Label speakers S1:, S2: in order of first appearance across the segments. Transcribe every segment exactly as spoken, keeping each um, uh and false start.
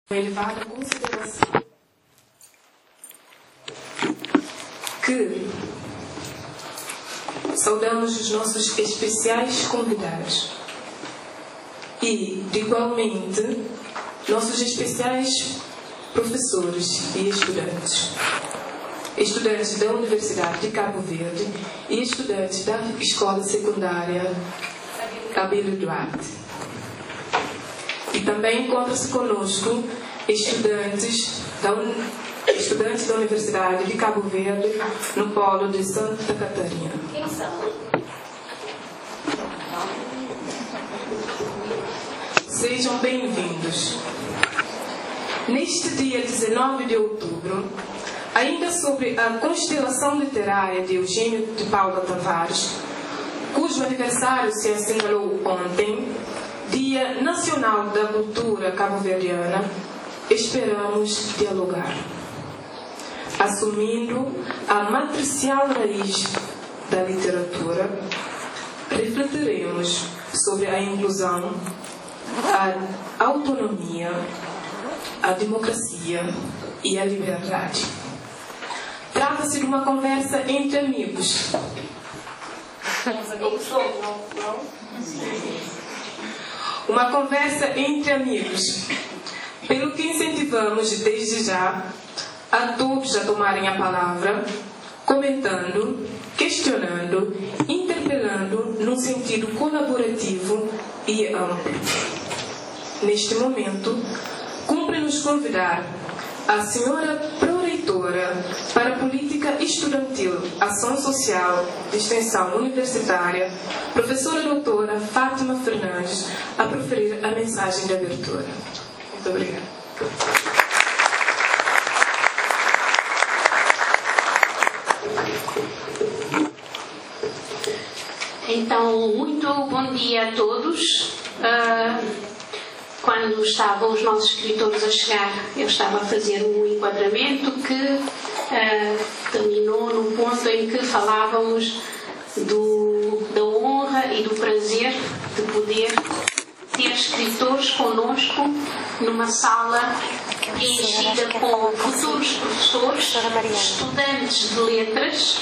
S1: elevada consideração que saudamos os nossos especiais convidados e, igualmente, nossos especiais professores e estudantes, estudantes da Universidade de Cabo Verde e estudantes da Escola Secundária Abílio Duarte. E também encontra-se conosco estudantes da, un... estudantes da Universidade de Cabo Verde, no polo de Santa Catarina.
S2: Quem são?
S1: Sejam bem-vindos. Neste dia dezenove de outubro, ainda sobre a constelação literária de Eugênio de Paula Tavares, cujo aniversário se assinalou ontem, Dia Nacional da Cultura Cabo-Verdiana, esperamos dialogar, assumindo a matricial raiz da literatura. Refletiremos sobre a inclusão, a autonomia, a democracia e a liberdade. Trata-se de uma conversa entre amigos. Uma conversa entre amigos, pelo que incentivamos desde já a todos a tomarem a palavra, comentando, questionando, interpelando num sentido colaborativo e amplo. Neste momento, cumpre-nos convidar a senhora Proreitora para a Política Estudantil, Ação Social de Extensão Universitária, professora doutora Fátima Fernandes, a proferir a mensagem de abertura. Muito obrigada.
S2: Então, muito bom dia a todos. Uh... Quando estavam os nossos escritores a chegar, eu estava a fazer um enquadramento que uh, terminou no ponto em que falávamos do, da honra e do prazer de poder ter escritores connosco numa sala enchida com futuros professores, estudantes de letras,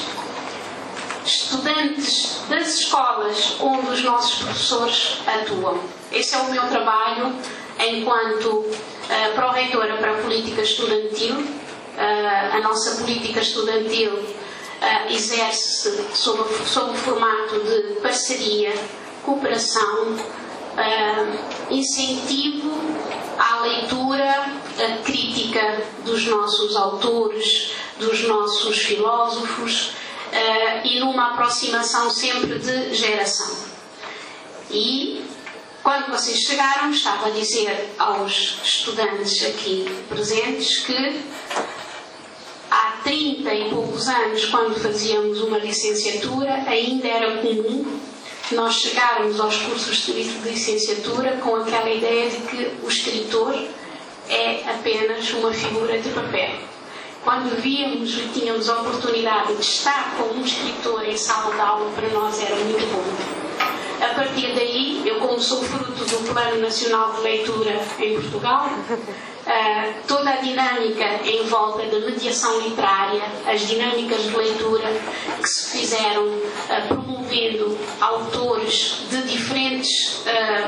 S2: estudantes das escolas onde os nossos professores atuam. Esse é o meu trabalho enquanto uh, pró-reitora para a política estudantil. Uh, a nossa política estudantil uh, exerce-se sob, sob o formato de parceria, cooperação, uh, incentivo à leitura, à crítica dos nossos autores, dos nossos filósofos, Uh, e numa aproximação sempre de geração. E quando vocês chegaram, estava a dizer aos estudantes aqui presentes que há trinta e poucos anos, quando fazíamos uma licenciatura, ainda era comum nós chegarmos aos cursos de licenciatura com aquela ideia de que o escritor é apenas uma figura de papel. Quando víamos e tínhamos a oportunidade de estar com um escritor em sala de aula, para nós era muito bom. A partir daí, eu, como sou fruto do Plano Nacional de Leitura em Portugal, toda a dinâmica em volta da mediação literária, as dinâmicas de leitura que se fizeram promovendo autores de diferentes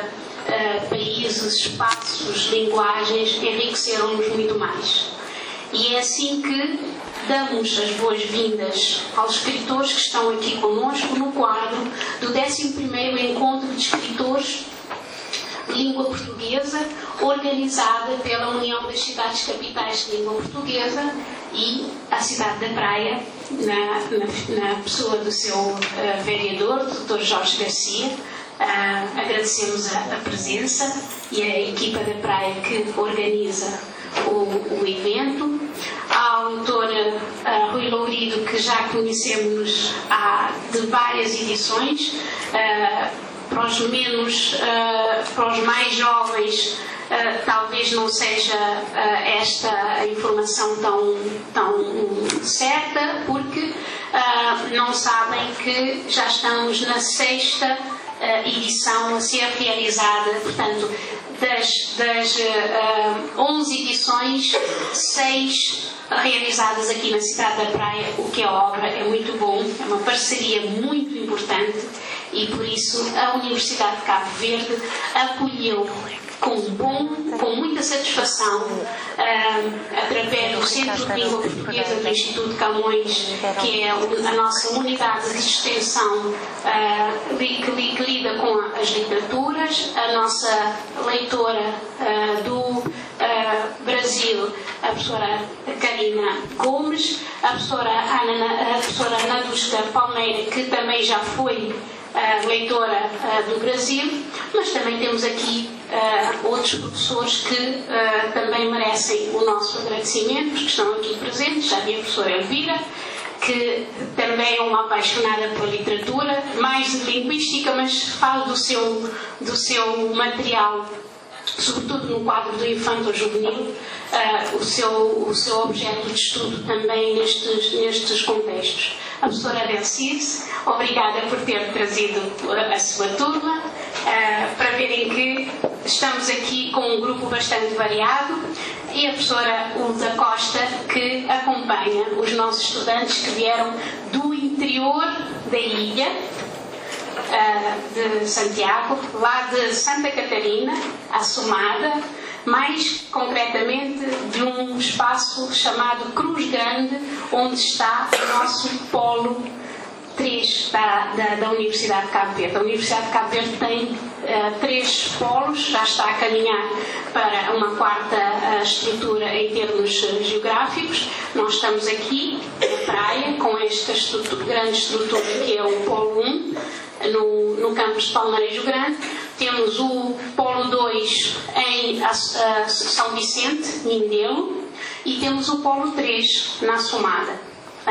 S2: países, espaços, linguagens, enriqueceram-nos muito mais. E é assim que damos as boas-vindas aos escritores que estão aqui conosco no quadro do décimo primeiro Encontro de Escritores de Língua Portuguesa, organizada pela União das Cidades Capitais de Língua Portuguesa e a cidade da Praia, na, na, na pessoa do seu uh, vereador, doutor Jorge Garcia. Uh, agradecemos a, a presença e a equipa da Praia que organiza O, o evento, à autora uh, Rui Lourido, que já conhecemos há de várias edições, uh, para os menos, uh, para os mais jovens, uh, talvez não seja uh, esta a informação tão, tão certa, porque uh, não sabem que já estamos na sexta uh, edição a ser realizada, portanto, das, das uh, onze edições, seis realizadas aqui na Cidade da Praia, o que é obra, é muito bom, é uma parceria muito importante e por isso a Universidade de Cabo Verde acolheu com, bom, com muita satisfação, uh, através do Centro de Língua Portuguesa do Instituto Camões, que é a nossa unidade de extensão uh, que, que lida com as literaturas, a nossa leitora uh, do uh, Brasil, a professora Karina Gomes, a professora, Ana, a professora Naduska Palmeira, que também já foi Uh, leitora uh, do Brasil, mas também temos aqui uh, outros professores que uh, também merecem o nosso agradecimento, que estão aqui presentes. Já vi a professora Elvira, que também é uma apaixonada pela literatura, mais de linguística, mas fala do seu, do seu material, sobretudo no quadro do infanto-juvenil, uh, o, seu, o seu objeto de estudo também nestes, nestes contextos. A professora Delcides, obrigada por ter trazido a sua turma, uh, para verem que estamos aqui com um grupo bastante variado, e a professora Ulda Costa, que acompanha os nossos estudantes que vieram do interior da ilha, Uh, de Santiago, lá de Santa Catarina, Assomada, mais concretamente de um espaço chamado Cruz Grande, onde está o nosso polo três da, da, da Universidade de Cabo Verde. A Universidade de Cabo Verde tem uh, três polos, já está a caminhar para uma quarta uh, estrutura em termos uh, geográficos. Nós estamos aqui na praia com esta estrutura, grande estrutura que é o polo um, no, no campus de Palmarejo Grande. Temos o polo dois em uh, São Vicente, Mindelo, e temos o polo três na Assomada.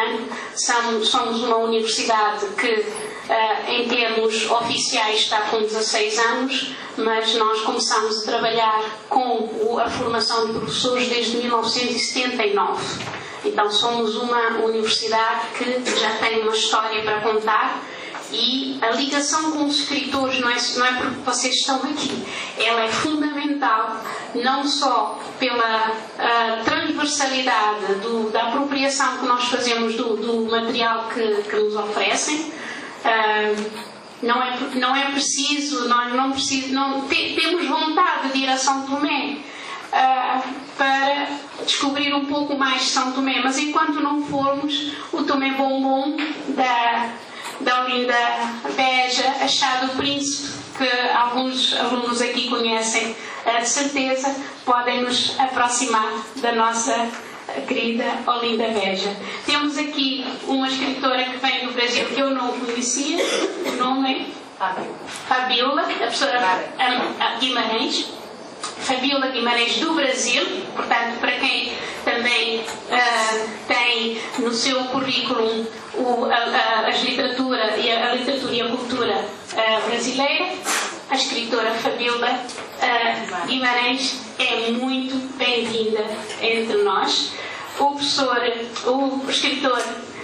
S2: Somos uma universidade que, em termos oficiais, está com dezasseis anos, mas nós começamos a trabalhar com a formação de professores desde mil novecentos e setenta e nove. Então somos uma universidade que já tem uma história para contar, e a ligação com os escritores não é, não é porque vocês estão aqui, ela é fundamental não só pela uh, transversalidade do, da apropriação que nós fazemos do, do material que, que nos oferecem. Uh, não, é, não é preciso, nós não, preciso, não te, temos vontade de ir a São Tomé uh, para descobrir um pouco mais de São Tomé, mas enquanto não formos, o Tomé Bombom da da Olinda Beja, a Chá do Príncipe, que alguns alunos aqui conhecem de certeza, podem nos aproximar da nossa querida Olinda Beja. Temos aqui uma escritora que vem do Brasil que eu não conhecia, o nome é Fabiola, a professora Guimarães. Fabiola Guimarães do Brasil, portanto, para quem também uh, tem no seu currículo o, a, a, as literatura e a, a literatura e a cultura uh, brasileira, a escritora Fabiola uh, Guimarães é muito bem-vinda entre nós. O professor, o escritor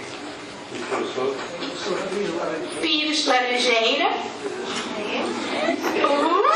S2: Pires Laranjeira. Uh!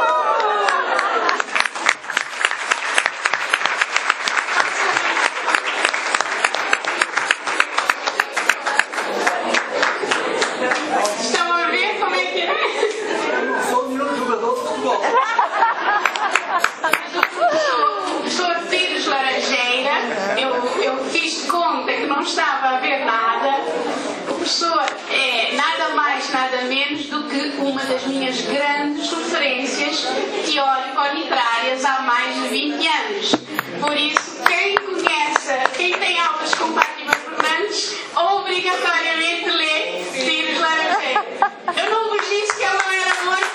S2: Estava a ver nada. O professor é nada mais, nada menos do que uma das minhas grandes referências teórico-literárias há mais de vinte anos. Por isso, quem conhece, quem tem aulas com Fátima Fernandes, obrigatoriamente lê Pires Laranjeira. Eu não vos disse que ela era muito.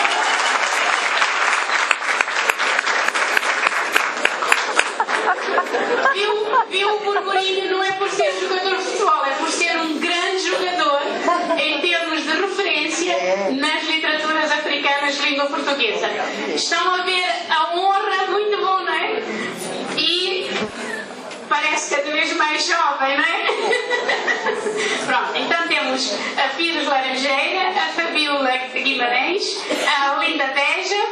S2: Viu, viu o burburinho, não é por ser jogador de futebol, é por ser um grande jogador em termos de referência nas literaturas africanas de língua portuguesa. Estão a ver a honra, muito bom, não é? E parece cada vez mais jovem, não é? Pronto, então temos a Pires Laranjeira, a Fabiola Guimarães, a Olinda Beja,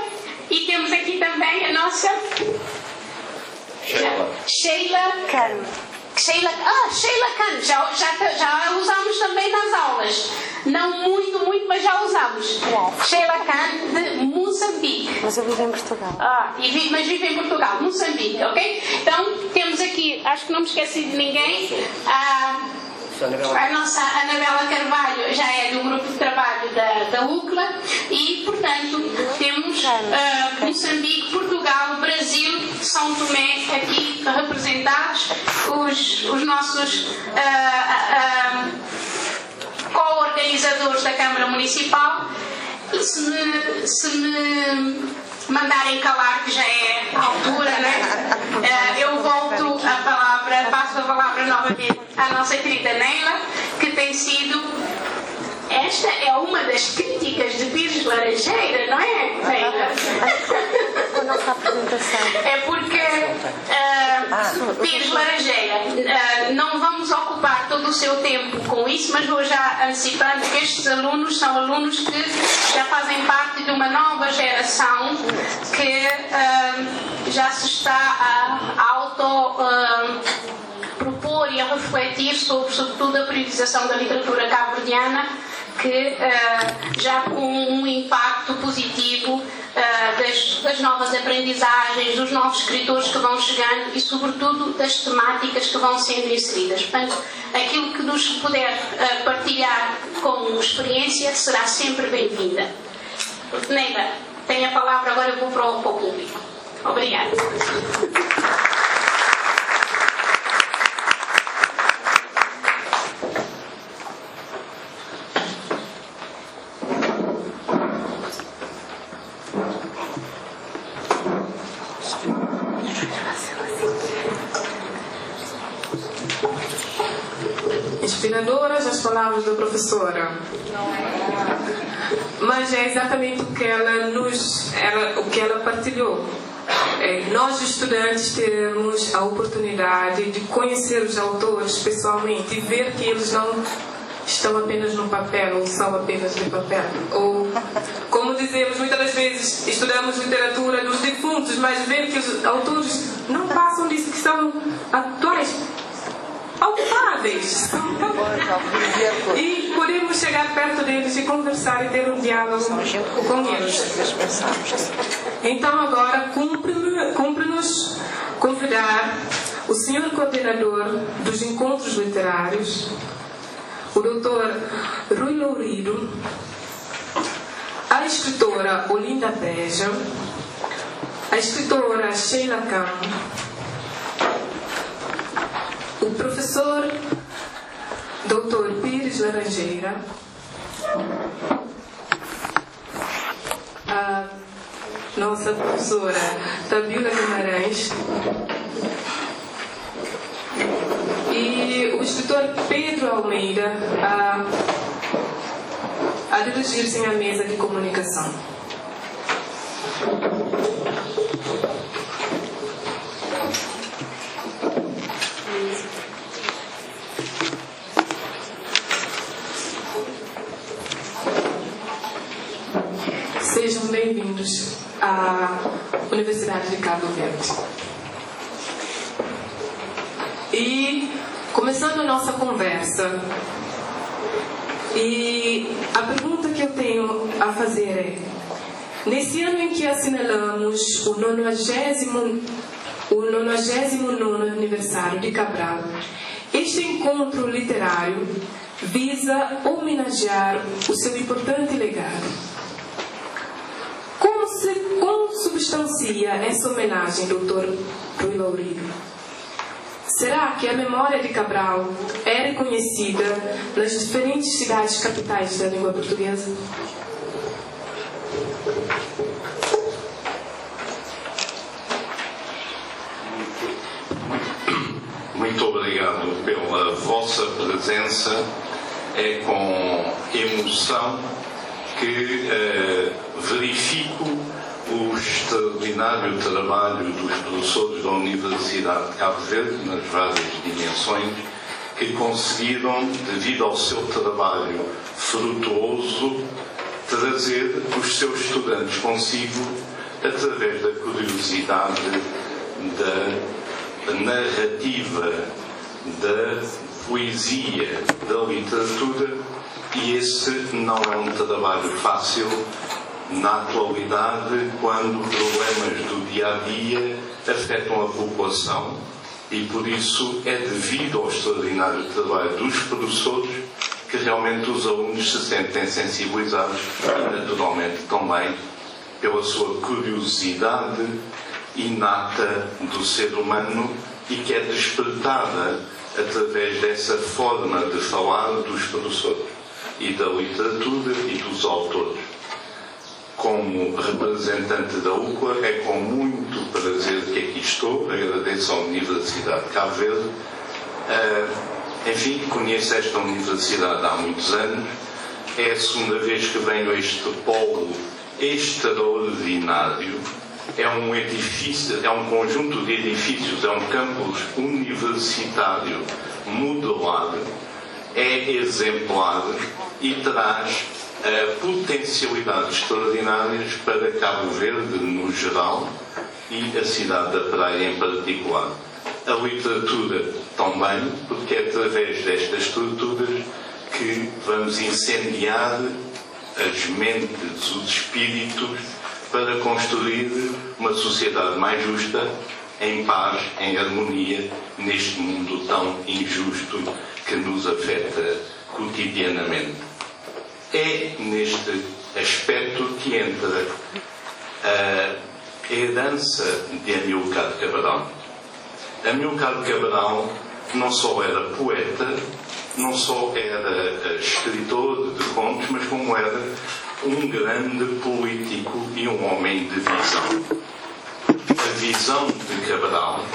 S2: E temos aqui também a nossa Sheila, Sheila Khan. Sheila, ah, Sheila Khan, já, já, já usamos também nas aulas. Não muito, muito, mas já usamos. Sheila Khan de Moçambique.
S3: Mas eu vivo em Portugal.
S2: Ah, e vi, mas vive em Portugal, Moçambique, ok? Então temos aqui, acho que não me esqueci de ninguém, a, a nossa Anabela Carvalho já é do grupo de trabalho da, da U C L A e, portanto, temos uh, Moçambique, Portugal, Brasil, São Tomé aqui representados, os, os nossos uh, uh, co-organizadores da Câmara Municipal. E se me, se me mandarem calar, que já é a altura, né? Uh, eu volto a palavra, passo a palavra novamente à nossa querida Neila, que tem sido. Esta é uma das críticas de Pires Laranjeira, não é, Neila?
S3: A nossa apresentação.
S2: É porque uh, Pires Laranjeira, uh, não vamos ocupar todo o seu tempo com isso, mas vou já antecipando que estes alunos são alunos que já fazem parte de uma nova geração que uh, já se está a auto uh, propor e a refletir sobre, sobretudo, a priorização da literatura cabo-verdiana, que uh, já com um impacto positivo uh, das, das novas aprendizagens, dos novos escritores que vão chegando e, sobretudo, das temáticas que vão sendo inseridas. Portanto, aquilo que nos puder uh, partilhar como experiência será sempre bem-vinda. Neila, tem a palavra, agora eu vou para o, para o público. Obrigada.
S1: Inspiradoras as palavras da professora, mas é exatamente o que ela nos, ela, o que ela partilhou. É, nós estudantes temos a oportunidade de conhecer os autores pessoalmente e ver que eles não estão apenas no papel ou são apenas de papel. Ou, como dizemos muitas das vezes, estudamos literatura dos defuntos, mas ver que os autores não passam disso, que são atuais, palpáveis. E podemos chegar perto deles e conversar e ter um diálogo com eles. Então agora cumpre-nos convidar o senhor coordenador dos encontros literários, o doutor Rui Lourido, a escritora Olinda Beja, a escritora Sheila Khan, o professor doutor Pires Laranjeira, a nossa professora Tabila Guimarães e o escritor Pedro Almeida a, a dirigir-se à mesa de comunicação. Sejam bem-vindos à Universidade de Cabo Verde. E começando a nossa conversa, e a pergunta que eu tenho a fazer é: nesse ano em que assinalamos o nonagésimo, o nonagésimo nono aniversário de Cabral, este encontro literário visa homenagear o seu importante legado. Como se consubstancia essa homenagem, doutor Rui Lourido? Será que a memória de Cabral é reconhecida nas diferentes cidades capitais da língua portuguesa?
S4: Muito obrigado pela vossa presença. É com emoção que eh, verifico o extraordinário trabalho dos professores da Universidade de Cabo Verde, nas várias dimensões, que conseguiram, devido ao seu trabalho frutuoso, trazer os seus estudantes consigo através da curiosidade, da narrativa, da poesia, da literatura, e esse não é um trabalho fácil na atualidade, quando problemas do dia-a-dia afetam a população, e por isso é devido ao extraordinário trabalho dos professores que realmente os alunos se sentem sensibilizados e, naturalmente, também pela sua curiosidade inata do ser humano e que é despertada através dessa forma de falar dos professores e da literatura e dos autores. Como representante da U C L A, é com muito prazer que aqui estou. Agradeço à Universidade de Cabo Verde. Uh, enfim, conheço esta universidade há muitos anos. É a segunda vez que venho a este polo extraordinário. É um edifício, é um conjunto de edifícios, é um campus universitário modelado, é exemplar e traz uh, potencialidades extraordinárias para Cabo Verde no geral e a cidade da Praia em particular. A literatura também, porque é através destas estruturas que vamos incendiar as mentes, os espíritos, para construir uma sociedade mais justa, em paz, em harmonia, neste mundo tão injusto que nos afeta cotidianamente. É neste aspecto que entra a herança de Amílcar Cabral. Amílcar Cabral não só era poeta, não só era escritor de contos, mas como era um grande político e um homem de visão. A visão de Cabral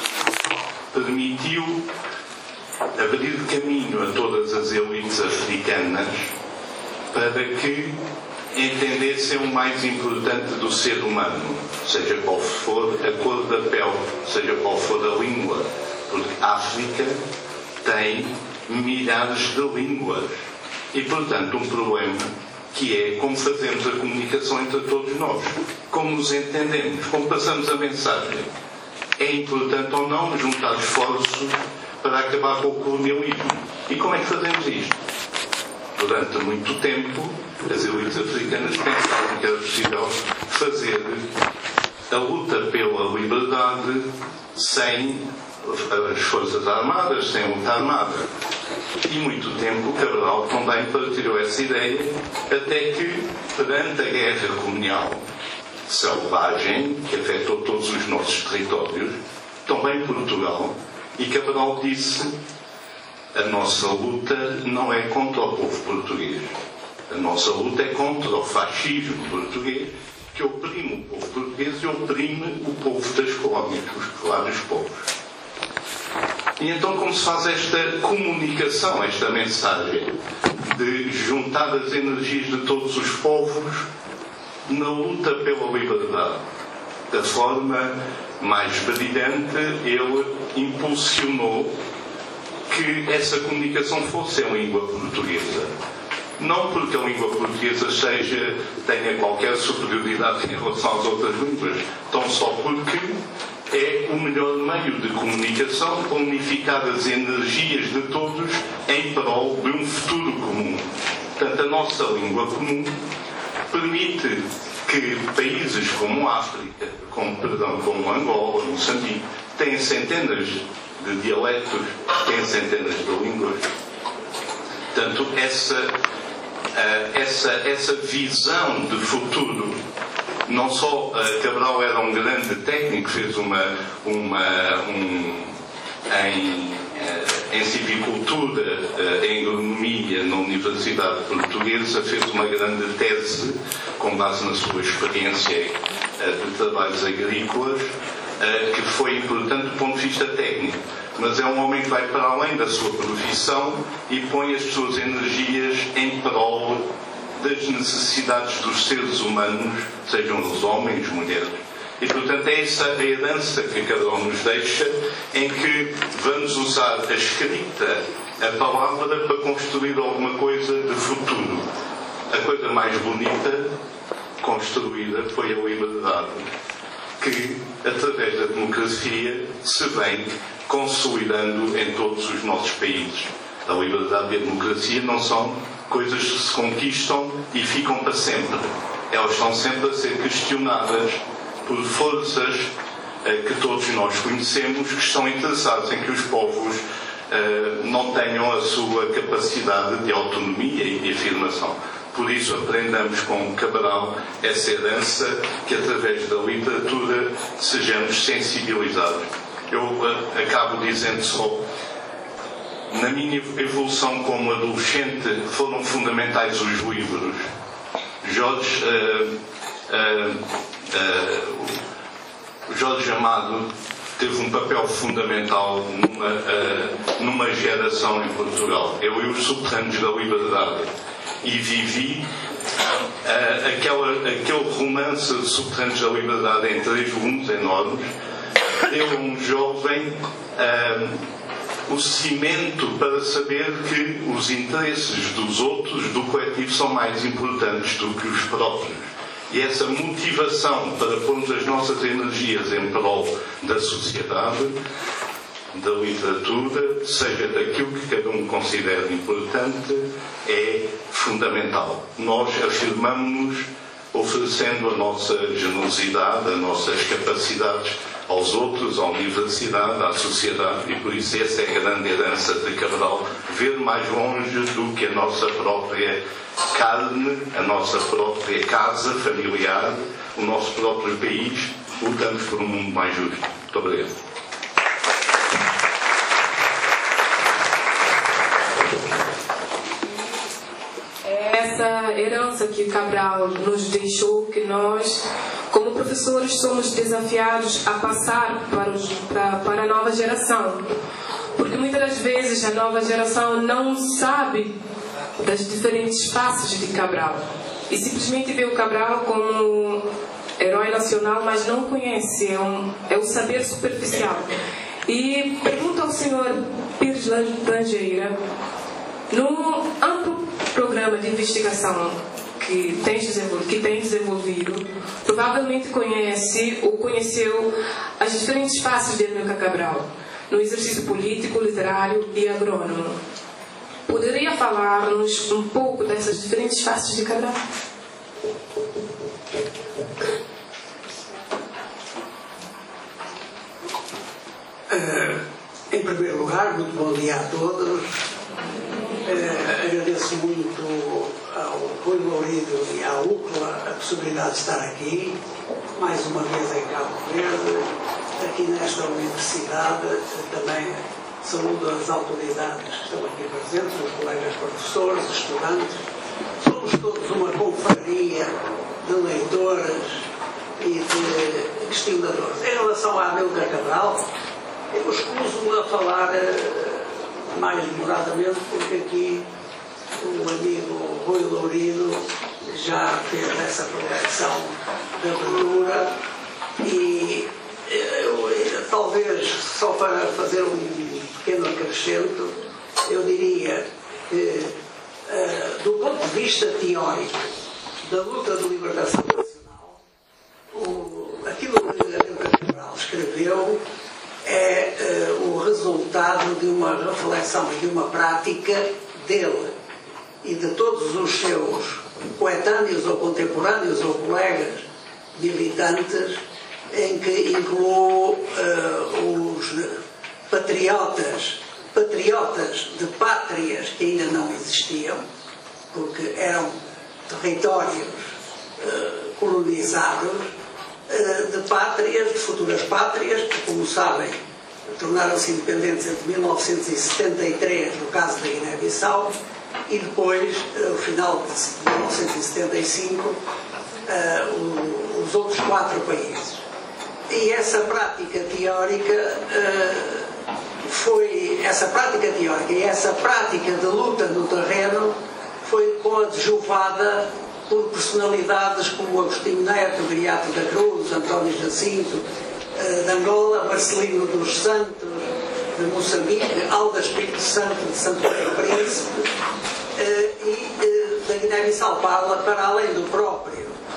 S4: permitiu abrir caminho a todas as elites africanas para que entendessem o mais importante do ser humano, seja qual for a cor da pele, seja qual for a língua, porque a África tem milhares de línguas e, portanto, um problema que é como fazemos a comunicação entre todos nós, como nos entendemos, como passamos a mensagem. É importante ou não juntar esforços para acabar com o colonialismo. E como é que fazemos isto? Durante muito tempo, as elites africanas pensavam que era possível fazer a luta pela liberdade sem as forças armadas, sem luta armada. E muito tempo Cabral também partilhou essa ideia, até que, perante a guerra colonial selvagem, que afetou todos os nossos territórios, também Portugal, e Cabral disse: a nossa luta não é contra o povo português. A nossa luta é contra o fascismo português, que oprime o povo português e oprime o povo das colónias, os vários povos. E então como se faz esta comunicação, esta mensagem de juntar as energias de todos os povos na luta pela liberdade? Da forma mais brilhante, ele impulsionou que essa comunicação fosse em língua portuguesa. Não porque a língua portuguesa seja, tenha qualquer superioridade em relação às outras línguas, tão só porque é o melhor meio de comunicação para unificar as energias de todos em prol de um futuro comum. Portanto, a nossa língua comum permite que países como a África, como, perdão, como Angola, Moçambique, têm centenas de dialetos, têm centenas de línguas. Portanto, essa, essa, essa visão de futuro. Não só uh, Cabral era um grande técnico, fez uma, uma um, em, uh, em civicultura, uh, em agronomia na Universidade Portuguesa, fez uma grande tese com base na sua experiência uh, de trabalhos agrícolas, uh, que foi importante do ponto de vista técnico. Mas é um homem que vai para além da sua profissão e põe as suas energias em prol das necessidades dos seres humanos, sejam os homens, mulheres. E, portanto, é essa a herança que Cabral nos deixa, em que vamos usar a escrita, a palavra, para construir alguma coisa de futuro. A coisa mais bonita construída foi a liberdade, que, através da democracia, se vem consolidando em todos os nossos países. A liberdade e a democracia não são coisas que se conquistam e ficam para sempre. Elas estão sempre a ser questionadas por forças eh, que todos nós conhecemos, que estão interessados em que os povos eh, não tenham a sua capacidade de autonomia e de afirmação. Por isso aprendamos com Cabral essa herança, que através da literatura sejamos sensibilizados. Eu uh, acabo dizendo só, na minha evolução como adolescente foram fundamentais os livros. Jorge, uh, uh, uh, Jorge Amado teve um papel fundamental numa, uh, numa geração em Portugal. Eu e os Subterrâneos da Liberdade. E vivi uh, aquela, aquele romance de Subterrâneos da Liberdade em três volumes enormes, deu a um jovem uh, o cimento para saber que os interesses dos outros, do coletivo, são mais importantes do que os próprios. E essa motivação para pormos as nossas energias em prol da sociedade, da literatura, seja daquilo que cada um considera importante, é fundamental. Nós afirmamos-nos oferecendo a nossa generosidade, as nossas capacidades aos outros, à universidade, à sociedade, e por isso essa é a grande herança de Cabral, ver mais longe do que a nossa própria carne, a nossa própria casa familiar, o nosso próprio país. Lutamos por um mundo mais justo. Muito obrigado.
S1: Essa herança que Cabral nos deixou, que nós, como professores, somos desafiados a passar para, os, para, para a nova geração. Porque muitas das vezes a nova geração não sabe das diferentes faces de Cabral. E simplesmente vê o Cabral como herói nacional, mas não conhece, é, um, é o saber superficial. E pergunto ao senhor Pires Langeira, no amplo programa de investigação que tem desenvolvido, que tem desenvolvido, provavelmente conhece ou conheceu as diferentes faces de Amílcar Cabral, no exercício político, literário e agrônomo. Poderia falar-nos um pouco dessas diferentes faces de Cabral?
S5: Uh, em primeiro lugar, muito bom dia a todos. Uh, agradeço muito ao Rui Lourido e à U C L A a possibilidade de estar aqui, mais uma vez em Cabo Verde, aqui nesta universidade. Também saúdo as autoridades que estão aqui presentes, os colegas professores, estudantes. Somos todos uma confraria de leitores e de questionadores. Em relação a Amílcar Cabral, eu escuso a falar mais demoradamente, porque aqui o amigo Rui Lourido já fez essa progressão de abertura e eu, eu, talvez só para fazer um pequeno acrescento, eu diria que uh, do ponto de vista teórico da luta de libertação nacional, o, aquilo que Amílcar Cabral escreveu é uh, o resultado de uma reflexão e de uma prática dele e de todos os seus coetâneos ou contemporâneos ou colegas militantes, em que incluiu uh, os patriotas, patriotas de pátrias que ainda não existiam, porque eram territórios uh, colonizados, de pátrias, de futuras pátrias, que, como sabem, tornaram-se independentes entre mil novecentos e setenta e três, no caso da Guiné-Bissau, e depois, no final de mil novecentos e setenta e cinco, uh, os outros quatro países. E essa prática teórica uh, foi, essa prática teórica e essa prática de luta no terreno foi coadjuvada por personalidades como Agostinho Neto, Viriato da Cruz, António Jacinto, de Angola, Marcelino dos Santos, de Moçambique, Alda Espírito Santo, de Santo Tomé e Príncipe, e da Guiné-Bissau, para além do próprio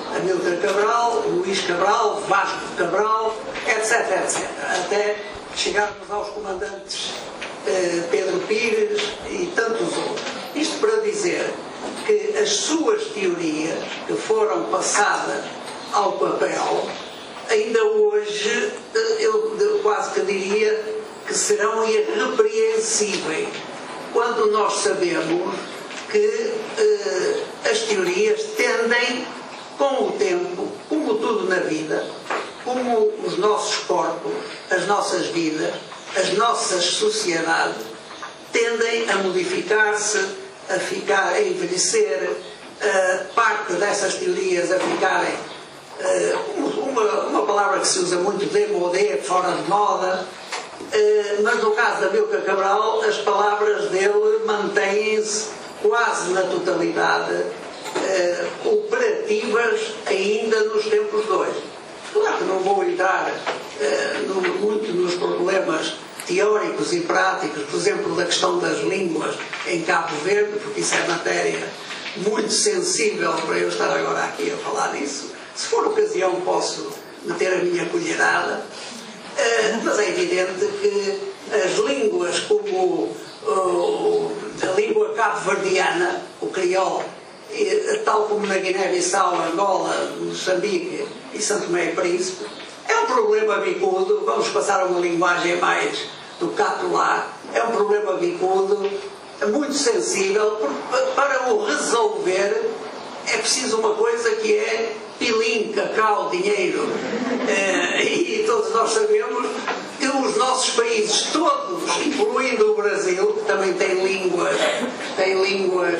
S5: Amílcar Cabral, Luís Cabral, Vasco Cabral, etc, etcétera. Até chegarmos aos comandantes eh, Pedro Pires e tantos outros. Isto para dizer que as suas teorias que foram passadas ao papel, ainda hoje eu quase que diria que serão irrepreensíveis, quando nós sabemos que eh, as teorias tendem, com o tempo, como tudo na vida, como os nossos corpos, as nossas vidas, as nossas sociedades, tendem a modificar-se, a ficar, a envelhecer, uh, parte dessas teorias a ficarem, uh, uma, uma palavra que se usa muito, demodé, fora de moda, uh, mas no caso da Amílcar Cabral, as palavras dele mantêm-se quase na totalidade uh, operativas ainda nos tempos de hoje. Claro que não vou entrar uh, no, muito nos problemas teóricos e práticos, por exemplo, da questão das línguas em Cabo Verde, porque isso é matéria muito sensível para eu estar agora aqui a falar disso. Se for ocasião, posso meter a minha colherada, uh, mas é evidente que as línguas como uh, a língua cabo-verdiana, o crioulo, tal como na Guiné-Bissau, Angola, Moçambique e Santo Tomé e Príncipe, é um problema bicudo. Vamos passar a uma linguagem mais do catular. É um problema bicudo, muito sensível. Para o resolver é preciso uma coisa que é pilim, cacau, dinheiro. E todos nós sabemos que os nossos países todos, incluindo o Brasil, que também tem línguas, tem línguas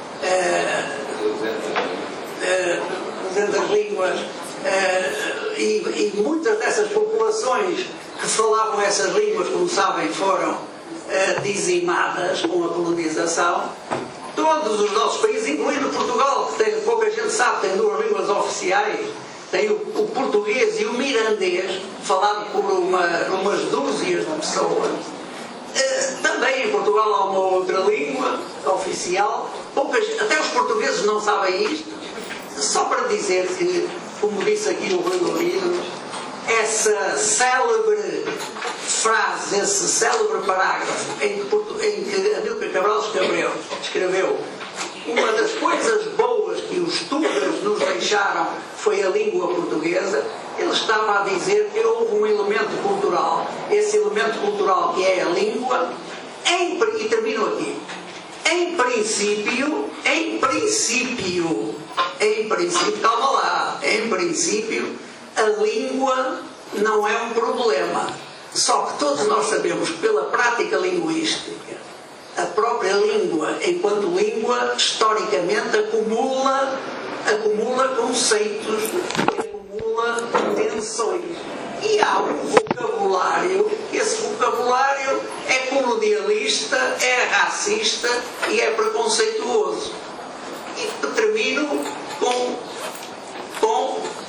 S5: duzentas línguas, Uh, e, e muitas dessas populações que falavam essas línguas, como sabem, foram uh, dizimadas com a colonização. Todos os nossos países, incluindo Portugal, que tem, pouca gente sabe, tem duas línguas oficiais, tem o, o português e o mirandês, falado por uma, umas dúzias de pessoas. Uh, também em Portugal há uma outra língua oficial. Poucas, até os portugueses não sabem isto. Só para dizer que, como disse aqui o Rui Lourinho, essa célebre frase, esse célebre parágrafo em que, em que Amílcar Cabral escreveu, escreveu uma das coisas boas que os tugas nos deixaram foi a língua portuguesa. Ele estava a dizer que houve um elemento cultural, esse elemento cultural que é a língua, em, e termino aqui, em princípio, em princípio, em princípio, calma lá, em princípio, a língua não é um problema. Só que todos nós sabemos que pela prática linguística, a própria língua, enquanto língua, historicamente acumula, acumula conceitos, acumula tensões. E há um vocabulário, esse vocabulário é colonialista, é racista e é preconceituoso. E termino com, com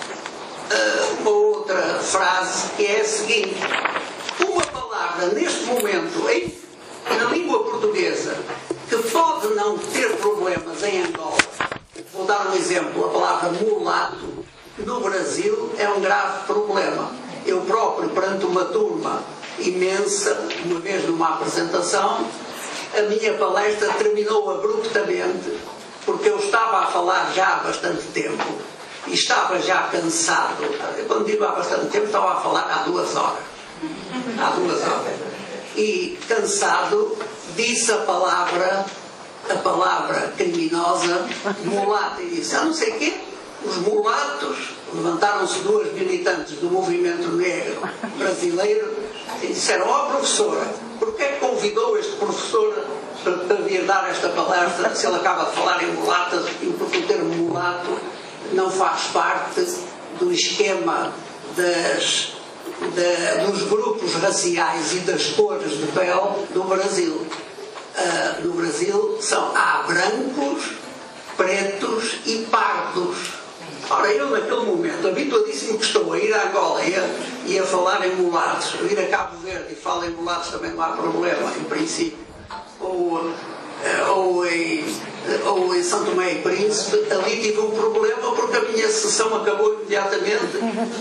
S5: uh, uma outra frase que é a seguinte: uma palavra neste momento em, na língua portuguesa que pode não ter problemas em Angola, vou dar um exemplo, a palavra mulato, no Brasil é um grave problema. Eu próprio, perante uma turma imensa, uma vez numa apresentação, a minha palestra terminou abruptamente, porque eu estava a falar já há bastante tempo e estava já cansado. Quando digo há bastante tempo, estava a falar há duas horas. Há duas horas. E cansado, disse a palavra, a palavra criminosa, mulato, e disse, ah, não sei o quê, os mulatos. Levantaram-se duas militantes do movimento negro brasileiro e disseram, ó oh, professora, porquê que convidou este professor para, para vir dar esta palestra se ele acaba de falar em mulatas e porque o termo mulato não faz parte do esquema das, da, dos grupos raciais e das cores de pele do Brasil. Uh, no Brasil são, há brancos, pretos e pardos. Ora, eu naquele momento, habituadíssimo que estou a ir a Angola e a, e a falar em mulatos, a ir a Cabo Verde e falo em mulatos também não há problema, em princípio, ou ou em, ou em São Tomé e Príncipe, ali tive um problema porque a minha sessão acabou imediatamente,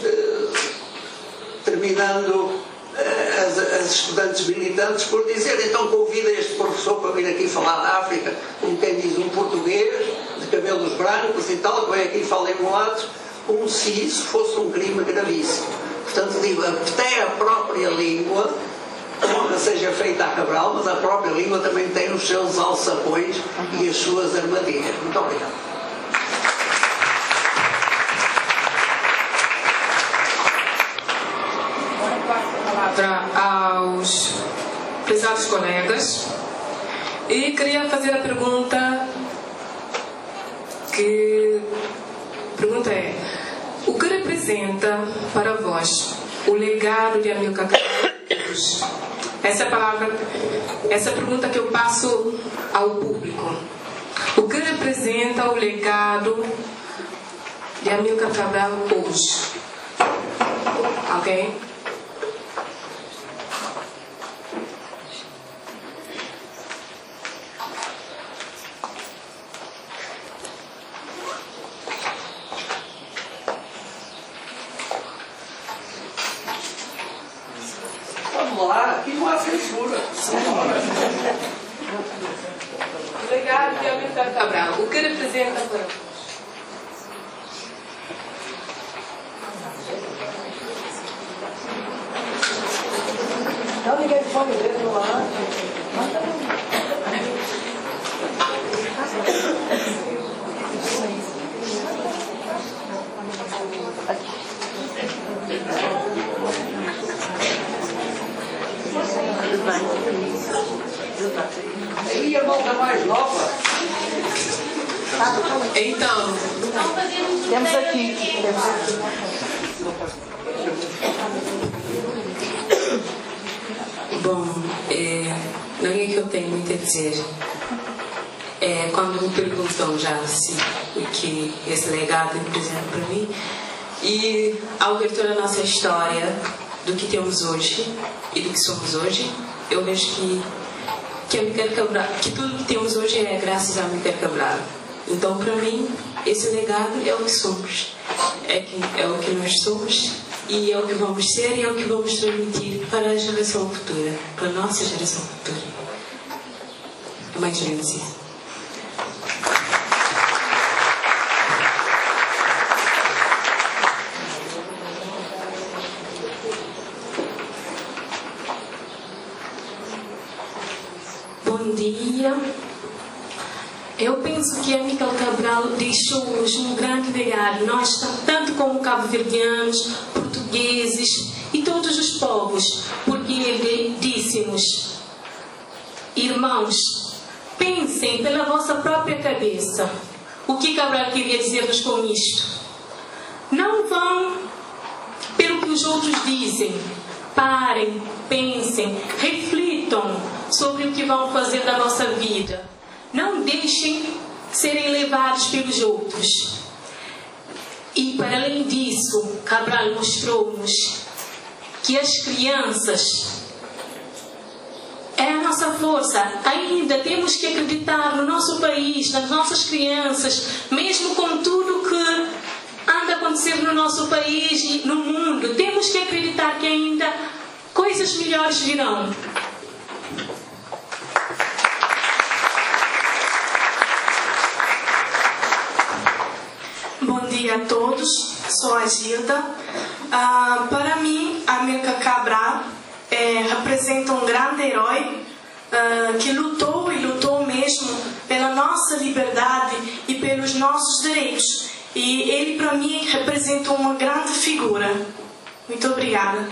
S5: terminando as, as estudantes militantes por dizer: então convida este professor para vir aqui falar da África, como quem diz, um português de cabelos brancos e tal, que vem aqui e fala em mulatos, como se isso fosse um crime gravíssimo. Portanto, digo, até a própria língua, que seja feita a Cabral, mas a própria língua também tem os seus alçapões e as suas armadilhas. Muito obrigado.
S1: Aos prezados colegas, e queria fazer a pergunta que a pergunta é: o que representa para vós o legado de Amílcar Cabral? Essa é a palavra, essa é a pergunta que eu passo ao público. O que representa o legado de Amílcar Cabral hoje? Ok?
S5: Vamos lá, aqui não há censura.
S1: O legado de Amílcar Cabral, o que representa para vós?
S5: Não, ninguém pode ver no ar. Aí a malta mais nova.
S1: Então,
S3: Temos aqui. Temos aqui.
S6: Bom, é, não é que eu tenho muito a dizer. É, quando me perguntam já assim, o que esse legado representa para mim, e ao ver toda a nossa história, do que temos hoje e do que somos hoje, eu vejo que, que, Amílcar Cabral, que tudo que temos hoje é graças a Amílcar Cabral. Então, para mim, esse legado é o que somos, é, que, é o que nós somos, e é o que vamos ser, e é o que vamos transmitir para a geração futura, para a nossa geração futura. É mais ou menos isso. Bom dia. Eu penso que Amílcar Cabral deixou-nos um grande legado, nós, tanto como cabo-verdianos, portugueses e todos os povos, porque ele disse-nos: irmãos, pensem pela vossa própria cabeça. O que Cabral queria dizer-nos com isto? Não vão pelo que os outros dizem. Parem, pensem, reflitam sobre o que vão fazer da vossa vida. Não deixem serem levados pelos outros. E, para além disso, Cabral mostrou-nos que as crianças é a nossa força. Ainda temos que acreditar no nosso país, nas nossas crianças, mesmo com tudo que anda a acontecer no nosso país e no mundo. Temos que acreditar que ainda coisas melhores virão.
S7: Bom dia a todos, sou a Gilda. Ah, para mim, Amílcar Cabral é, representa um grande herói ah, que lutou e lutou mesmo pela nossa liberdade e pelos nossos direitos. E ele, para mim, representa uma grande figura. Muito obrigada.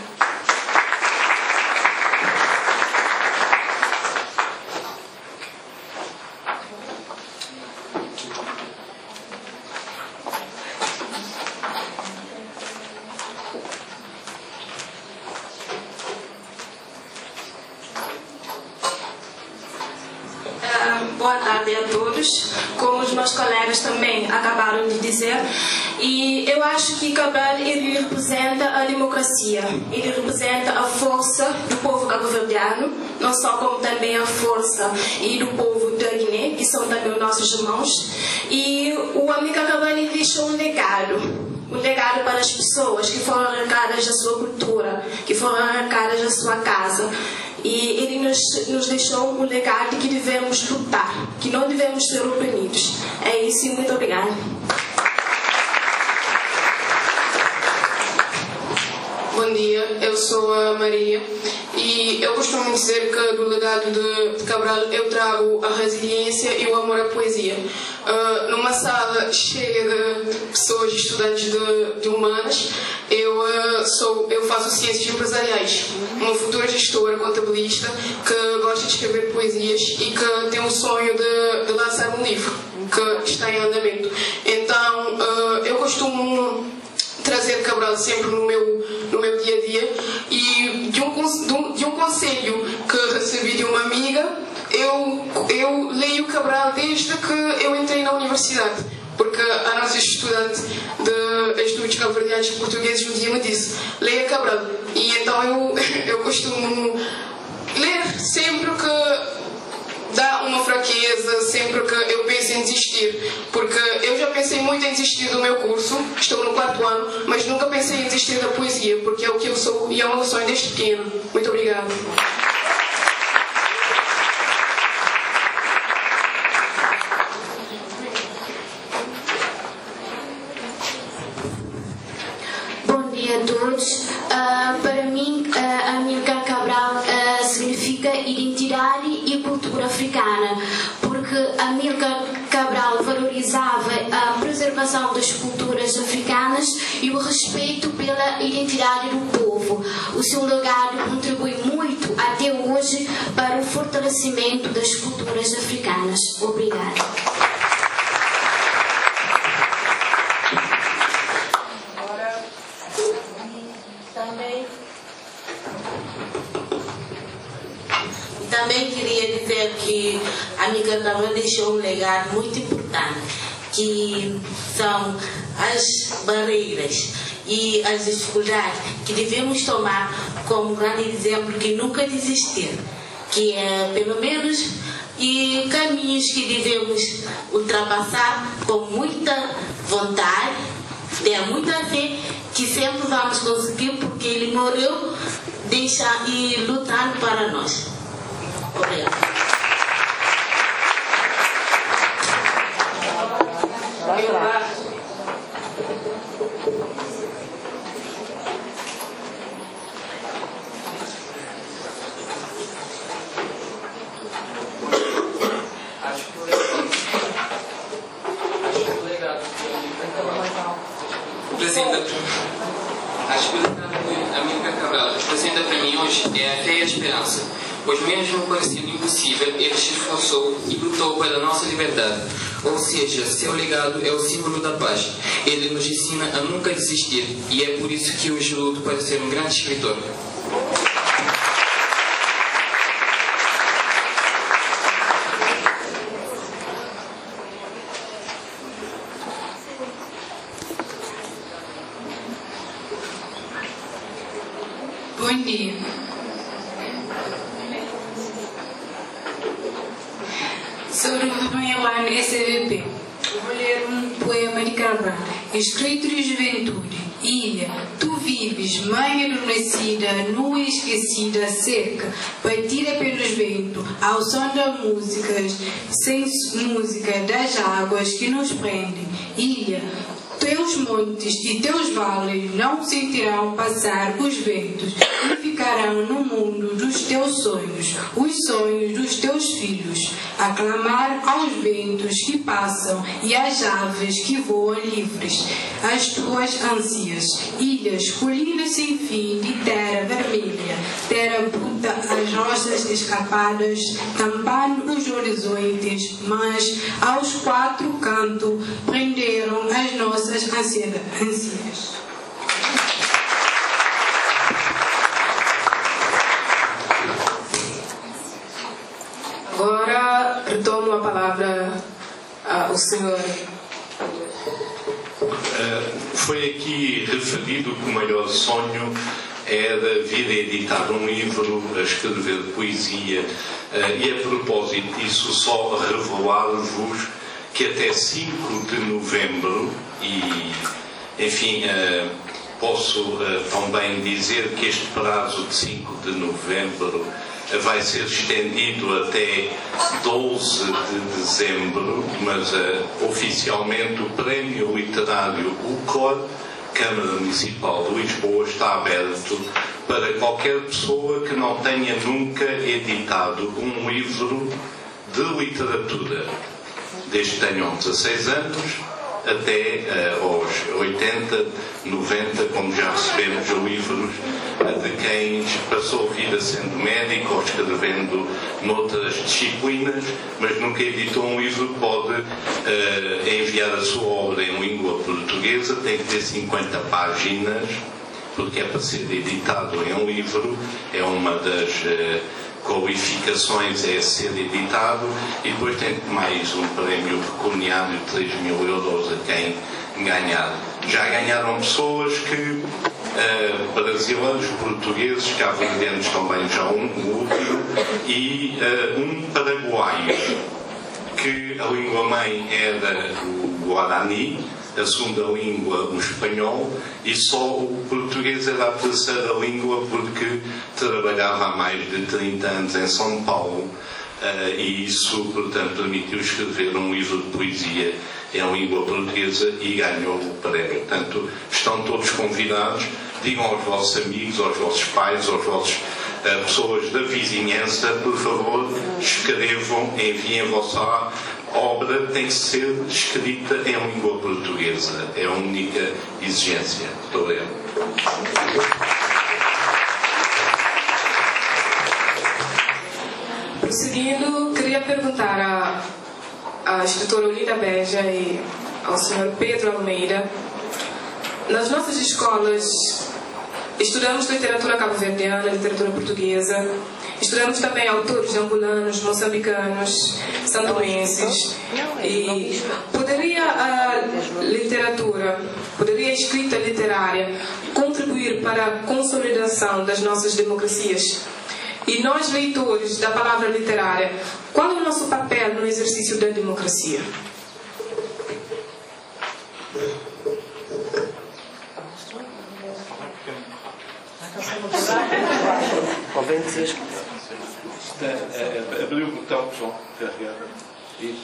S8: Boa tarde a todos, como os meus colegas também acabaram de dizer, e eu acho que Cabral ele representa a democracia, ele representa a força do povo cabo-verdiano, não só como também a força e do povo
S6: da Guiné, que são também nossos irmãos. E o Amilcar Cabral deixou um legado, um legado para as pessoas que foram arrancadas da sua cultura, que foram arrancadas da sua casa. E ele nos, nos deixou um legado que devemos lutar, que não devemos ser oprimidos. É isso e muito obrigada.
S9: Bom dia, eu sou a Maria e eu costumo dizer que do legado de, de Cabral eu trago a resiliência e o amor à poesia. Uh, numa sala cheia de pessoas, estudantes de, de humanas, eu, uh, sou, eu faço ciências empresariais, uma futura gestora contabilista que gosta de escrever poesias e que tem o sonho de, de lançar um livro que está em andamento. Então uh, eu costumo trazer Cabral sempre no meu, no meu dia a dia e de um, de um, de um conselho que recebi de uma amiga, eu, eu leio Cabral desde que eu entrei na universidade, porque a nossa estudante de estudos cabo-verdianos portugueses um dia me disse: leia Cabral, e então eu, eu costumo ler sempre que dá uma fraqueza, sempre que eu penso em desistir, porque eu já pensei muito em desistir do meu curso, estou no quarto ano, mas nunca pensei em desistir da poesia, porque é o que eu sou e é o meu sonho desde pequeno. Muito obrigada.
S10: Bom dia a todos. Uh, para mim, uh, Amilcar Cabral uh, significa identidade e cultura africana, porque Amilcar Cabral valorizava a preservação das culturas africanas e o respeito pela identidade do povo. O seu legado contribui muito até hoje para o fortalecimento das culturas africanas. Obrigada.
S11: Também queria dizer que a Amilcar Cabral deixou um legado muito importante, que são as barreiras e as dificuldades que devemos tomar como grande exemplo, que nunca desistir, que é pelo menos e caminhos que devemos ultrapassar com muita vontade, ter muita fé, que sempre vamos conseguir, porque ele morreu deixa, e lutando para nós. Obrigada.
S12: Acho que o legado de Amilcar Cabral representa para mim hoje é a fé e a esperança, pois mesmo parecendo impossível, ele se esforçou e lutou pela nossa liberdade. Ou seja, seu legado é o símbolo da paz. Ele nos ensina a nunca desistir, e é por isso que hoje luto para ser um grande escritor.
S13: Bom dia. Sobre o primeiro ano S V P, vou ler um poema de Cabral, escrito de juventude. Ilha, tu vives, mãe adormecida, nua e esquecida, seca, batida pelos ventos, ao som das músicas, sem música das águas que nos prendem. Ilha, teus montes e teus vales não sentirão passar os ventos e ficarão no mundo dos teus sonhos, os sonhos dos teus filhos, a clamar aos ventos que passam e às aves que voam livres, as tuas ânsias, ilhas, colinas sem fim de terra vermelha, terra bruta, as rochas escapadas, tampando os horizontes, mas aos quatro cantos prenderam as nossas ansias.
S1: Agora retomo a palavra ao senhor.
S4: Uh, foi aqui referido que o maior sonho era vir a editar um livro, a escrever poesia, e a propósito disso só revelar-vos que até cinco de novembro, e enfim, posso também dizer que este prazo de cinco de novembro vai ser estendido até doze de dezembro, mas uh, oficialmente o Prémio Literário U C L A, Câmara Municipal de Lisboa, está aberto para qualquer pessoa que não tenha nunca editado um livro de literatura, desde que tenham dezasseis anos até uh, aos oitenta, noventa, como já recebemos livros uh, de quem passou a vida sendo médico ou escrevendo noutras disciplinas, mas nunca editou um livro. Pode uh, enviar a sua obra em língua portuguesa, tem que ter cinquenta páginas, porque é para ser editado em um livro, é uma das uh, qualificações, é ser editado, e depois tem mais um prémio pecuniário de três mil euros a quem ganhar. Já ganharam pessoas que, uh, brasileiros, portugueses, cabo-verdianos também já um, o último, e uh, um paraguaio, que a língua-mãe era o Guarani, a segunda língua o espanhol, e só o português era a terceira língua, porque trabalhava há mais de trinta anos em São Paulo, uh, e isso, portanto, permitiu escrever um livro de poesia em língua portuguesa e ganhou o prémio. Portanto, estão todos convidados. Digam aos vossos amigos, aos vossos pais, aos vossos uh, pessoas da vizinhança, por favor, escrevam, enviem a vossa obra, tem que ser escrita em língua portuguesa. É a única exigência. Muito obrigado.
S1: Prosseguindo, queria perguntar à, à escritora Olinda Beja e ao senhor Pedro Almeida: nas nossas escolas estudamos literatura cabo-verdiana, literatura portuguesa, estudamos também autores angolanos, moçambicanos, santomenses, e poderia a literatura, poderia a escrita literária contribuir para a consolidação das nossas democracias? E nós, leitores da palavra literária, qual é o nosso papel no exercício da democracia?
S14: Abriu o botão, João, carregar. Isso.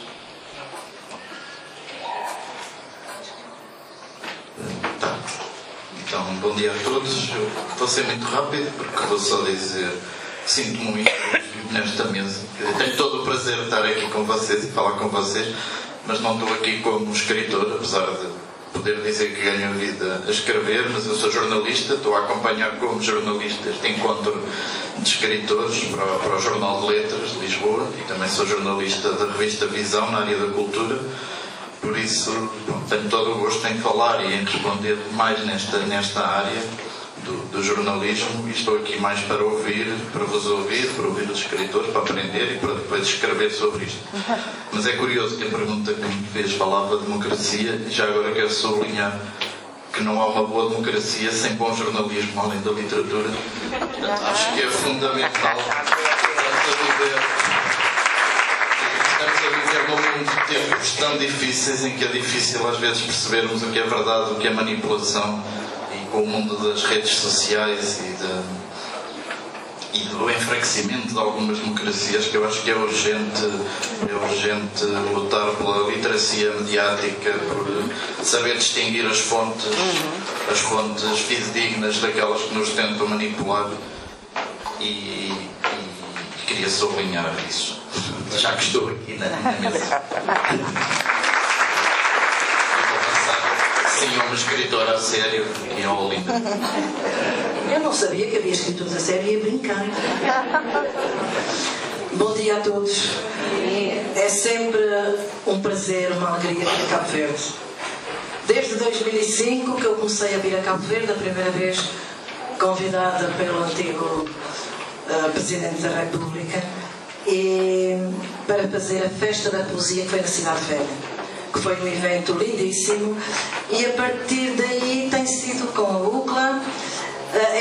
S15: Tá. Então, bom dia a todos. Eu vou ser muito rápido, porque vou só dizer que sinto muito nesta mesa. Eu tenho todo o prazer de estar aqui com vocês e falar com vocês, mas não estou aqui como escritor, apesar de poder dizer que ganho vida a escrever, mas eu sou jornalista, estou a acompanhar como jornalista este encontro de escritores para, para o Jornal de Letras de Lisboa, e também sou jornalista da revista Visão na área da cultura. Por isso, bom, tenho todo o gosto em falar e em responder mais nesta, nesta área do, do jornalismo, e estou aqui mais para ouvir, para vos ouvir, para ouvir os escritores, para aprender e para depois escrever sobre isto. Mas é curioso que a pergunta que me fez falava de democracia, e já agora quero sublinhar que não há uma boa democracia sem bom jornalismo, além da literatura. Portanto, acho que é fundamental. Estamos a viver, estamos a viver num mundo de tempos tão difíceis, em que é difícil às vezes percebermos o que é verdade, o que é manipulação, e com o mundo das redes sociais e, de, e do enfraquecimento de algumas democracias, que eu acho que é urgente, é urgente lutar pela literacia mediática, por saber distinguir as fontes, as fontes fidedignas daquelas que nos tentam manipular, e, e, e queria sublinhar isso, já que estou aqui na, na mesa. Sim, uma escritora a sério e a Olinda.
S16: Eu não sabia que havia escritores a sério e a brincar. Bom dia a todos. É sempre um prazer, uma alegria vir a Cabo Verde. Desde dois mil e cinco que eu comecei a vir a Cabo Verde, a primeira vez convidada pelo antigo uh, Presidente da República, e para fazer a Festa da Poesia, que foi na Cidade Velha, que foi um evento lindíssimo, e a partir daí tem sido com a U C L A